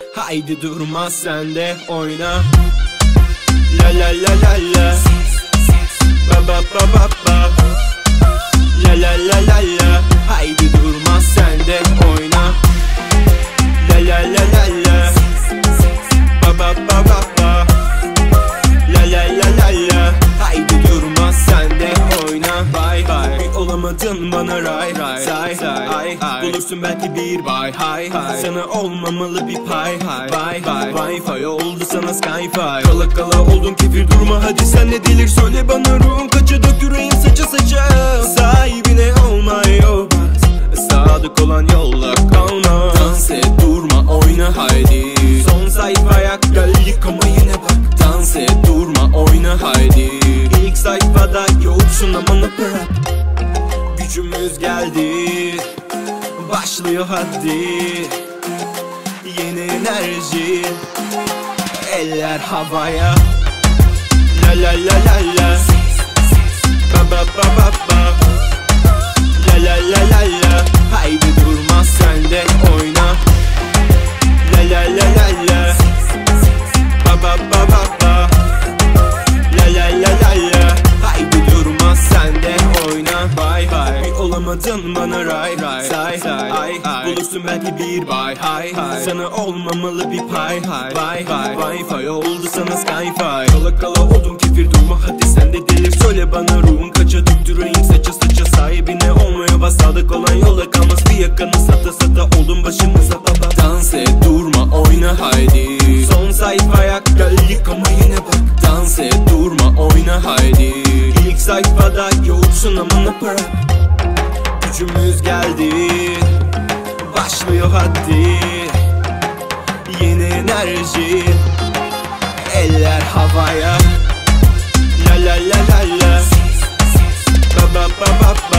Haydi durma sen de oyna. La la la la la. Ba ba ba ba ba. La la la la la. Haydi durma sen de oyna. La la la la la. Ba ba ba ba ba. La la la la la. Haydi durma sen de oyna. Bye bye. Olamadın bana ray ray. Say say. Bulursun belki bir bay hay. Sana olmamalı bir pay. Bye bye. Wi-Fi oldu sana Skyfi. Kala kala oldun kefir durma hadi sen ne delir söyle bana ruhum kaça dök yüreğin saça saça. Sahibine olmuyor. Sadık olan yolla kalma. Dans et durma oyna haydi. Son sayfaya gel yıkama yine bak. Dans et durma oyna haydi. İlk sayfada yoksun ama ne bırak. Gücümüz geldi. Başlıyor hadi. Yeni enerji. Eller havaya. La la la la la. Ba ba ba ba ba. La la la la la. Haydi durma sen de oyna. La la la la la. Ba ba ba ba ba. La la la la la. Haydi durma sen de oyna. Bye bye. Olamadın bana ray ray. Say say. Bulursun belki bir bay hay. Sana olmamalı bir pay. Bye bye. Wi-Fi oldu sana Skyfi. Kala kala oldum kefir durma hadi sen de delir söyle bana ruhun kaça döktüreyim saça saça. Sahibine olmuyor bas sadık olan yola kalmaz bir yakanı sata sata oldum başımıza baba. Dans et durma oyna haydi. Son sayfaya gel yıkama yine bak. Dans et durma oyna haydi. İlk sayfada yoksun ama ne para. Gücümüz geldi. Başlıyor hadi. Yeni enerji. Eller havaya. La la la la la. Ba ba ba ba.